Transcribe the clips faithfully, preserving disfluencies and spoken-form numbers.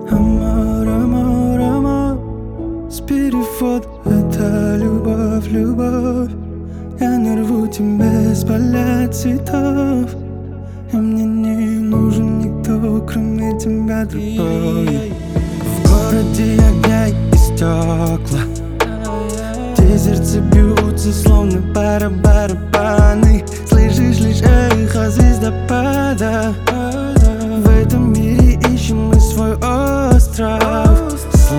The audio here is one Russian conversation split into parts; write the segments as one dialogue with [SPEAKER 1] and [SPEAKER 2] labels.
[SPEAKER 1] Амор, амор, амор. С перевода это любовь, любовь. Я нарву тебя с поля цветов, и мне не нужен никто, кроме тебя другой. В городе огня и стекла, где сердце бьются, словно барабаны. Слышишь лишь эхо звездопада. В этом мире ищем мы свой остров.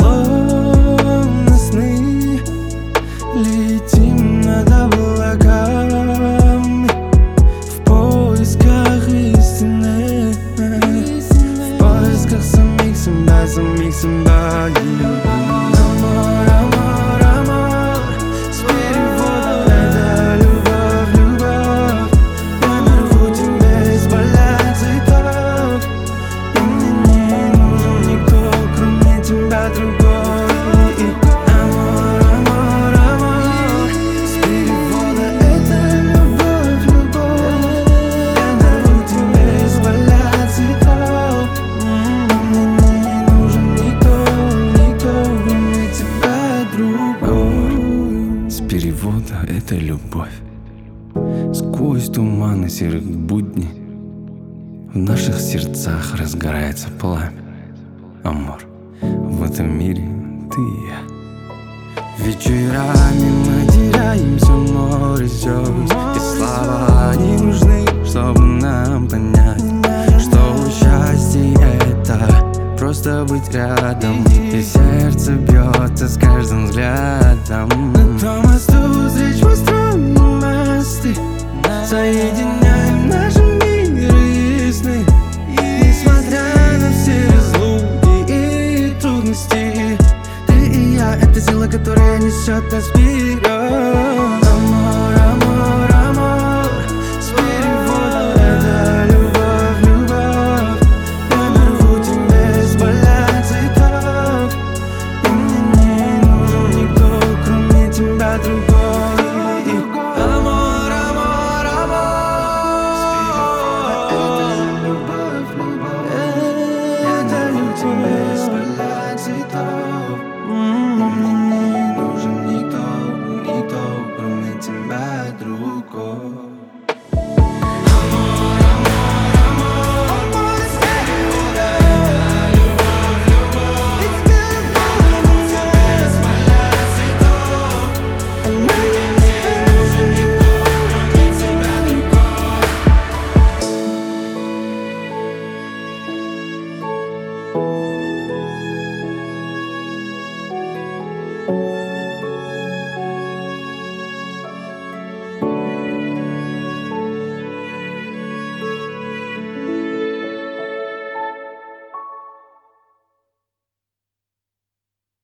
[SPEAKER 1] Словно сны летим над облаками в поисках истины, в поисках самих себя, самих себя. Амор, амор, амор. С перевода это любовь, любовь. Я нарву тебя из поля цветов, и мне не нужен никто, кроме тебя другой. Амор, амор, амор. С перевода это любовь, любовь. Я нарву тебя из поля цветов, и мне не нужен никто, никто, кроме тебя другой.
[SPEAKER 2] С перевода это любовь. Сквозь туманы серых будней в наших сердцах разгорается пламя. Амор, в этом мире ты и я.
[SPEAKER 1] Вечерами мы теряемся в море звезд, и слова не нужны, чтобы нам понять, что счастье это просто быть рядом, и сердце бьется с каждым взглядом. На том мосту встреч мы строим мосты, соединяем наши миры и сны. Несмотря на все разлуки и трудности, ты и я — это сила, которая несет нас вперед. Амор, амор, амор. С перевода это любовь, любовь. Я нарву тебя из поля цветов, и мне не нужен никто, кроме тебя другой. Амор, амор, амор. С перевода это любовь, любовь. Я дарю тебе